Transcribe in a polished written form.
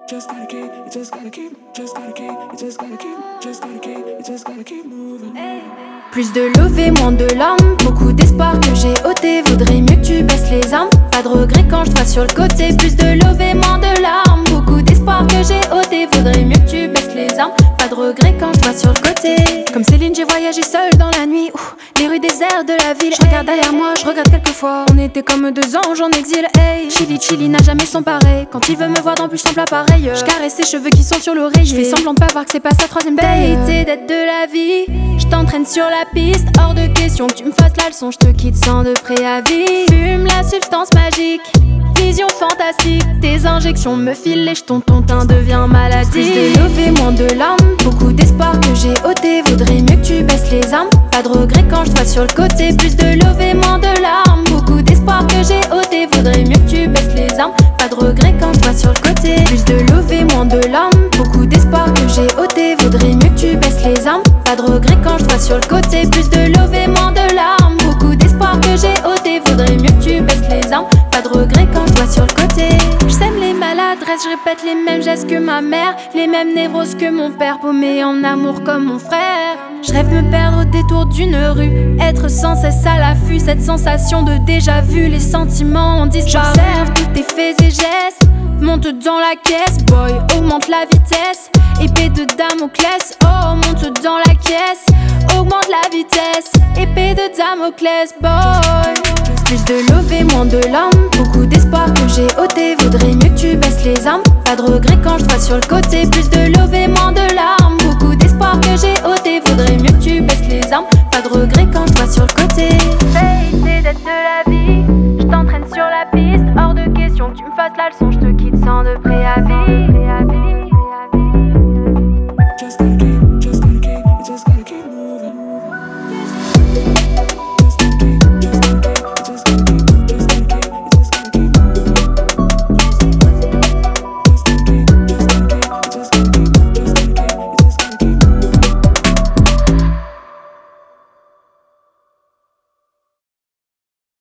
Just gotta keep, you just gotta keep, just gotta keep, you just gotta keep, just gotta keep, you just gotta keep moving. Plus de levée, moins de larmes, beaucoup d'espoir que j'ai ôté. Vaudrait mieux que tu baisses les armes, pas de regret quand je vois sur le côté. Plus de levée, moins de larmes, beaucoup d'espoir que j'ai ôté. Vaudrait mieux que tu baisses les armes, pas de regret quand je vois sur le côté. Comme Céline, j'ai voyagé seule dans la nuit, les rues désertes de la ville. Je regarde derrière moi, je regrette quelquefois. On était comme deux anges en exil, hey. Chili n'a jamais son pareil. Quand il veut me voir dans plus simple appareil, je caresse ses cheveux qui sont sur l'oreiller. Je fais semblant de pas voir que c'est pas sa troisième date. T'es d'être de la vie, je t'entraîne sur la piste. Hors de question que tu me fasses la leçon, je te quitte sans de préavis. Fume la substance magique, vision fantastique. Tes injections me filent les jetons, ton teint devient maladie. Plus de levée, moins de larmes, beaucoup d'espoir que j'ai ôté. Vaudrait mieux que tu baisses les armes, pas de regret quand je vois sur le côté. Plus de levée, moins de larmes, beaucoup d'espoir que j'ai ôté. Vaudrait mieux que tu baisses les armes, pas de regret quand je vois sur le côté. Plus de levée, moins de larmes, beaucoup d'espoir que j'ai ôté. Vaudrait mieux que tu baisses les armes, pas de regret quand je vois sur le côté. Plus de levée, moins de larmes, beaucoup d'espoir que j'ai ôté. Vaudrait mieux que tu baisses les armes, pas de regret quand je vois sur le côté. J'sème les maladresses, je répète les mêmes gestes que ma mère, les mêmes névroses que mon père, paumé en amour comme mon frère. Je rêve me perdre au détour d'une rue, être sans cesse à l'affût, cette sensation de déjà vu. Les sentiments ont disparu. J'observe tous tes faits et gestes, monte dans la caisse, boy, augmente la vitesse. Épée de Damoclès, oh, monte dans la caisse, augmente la vitesse. Épée de Damoclès, boy. Plus de levée, moins de larmes, beaucoup d'espoir que j'ai ôté. Vaudrait mieux que tu baisses les armes, pas de regret quand je vois sur le côté. Plus de levée, moins de larmes, beaucoup d'espoir que j'ai ôté. Vaudrait mieux que tu baisses les armes, pas de regret quand je vois sur le côté. Hey, c'est d'être de la vie, je t'entraîne sur la piste. Hors de question que tu me fasses la leçon,